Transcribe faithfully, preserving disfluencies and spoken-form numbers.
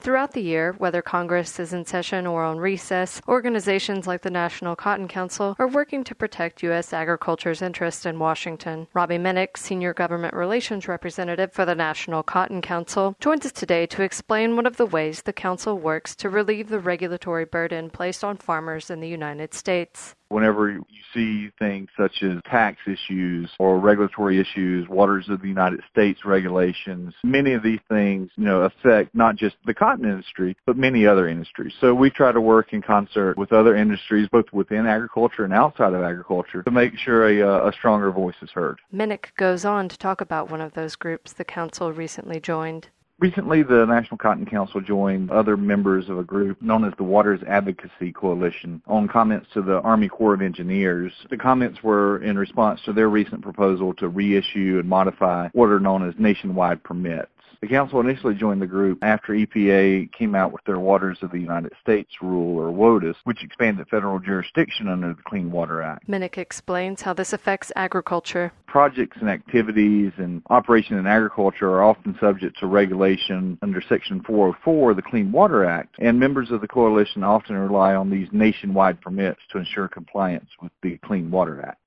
Throughout the year, whether Congress is in session or on recess, organizations like the National Cotton Council are working to protect U S agriculture's interest in Washington. Robbie Minnick, Senior Government Relations Representative for the National Cotton Council, joins us today to explain one of the ways the Council works to relieve the regulatory burden placed on farmers in the United States. Whenever you see things such as tax issues or regulatory issues, Waters of the United States regulations, many of these things, you know, affect not just the cotton industry, but many other industries. So we try to work in concert with other industries, both within agriculture and outside of agriculture, to make sure a, a stronger voice is heard. Minnick goes on to talk about one of those groups the Council recently joined. Recently, the National Cotton Council joined other members of a group known as the Waters Advocacy Coalition on comments to the Army Corps of Engineers. The comments were in response to their recent proposal to reissue and modify what are known as nationwide permits. The Council initially joined the group after E P A came out with their Waters of the United States rule, or WOTUS, which expanded federal jurisdiction under the Clean Water Act. Minnick explains how this affects agriculture. Projects and activities and operation in agriculture are often subject to regulation under Section four oh four of the Clean Water Act, and members of the coalition often rely on these nationwide permits to ensure compliance with the Clean Water Act.